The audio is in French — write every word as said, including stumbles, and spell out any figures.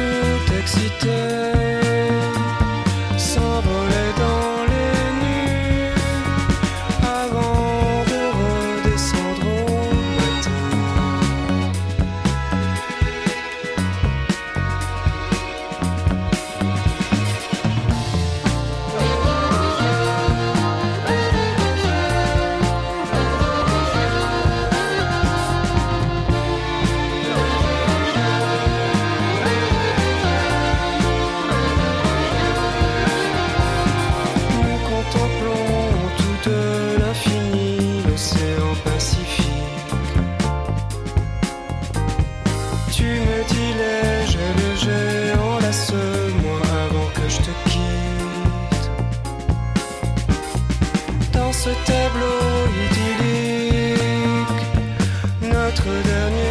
tout excité, s'envoler dans les nues avant de redescendre au matin. Nous contemplons tout de l'infini l'océan Pacifique. Tu me dis léger, léger, enlace-moi avant que je te quitte. Dans ce tableau idyllique, notre dernier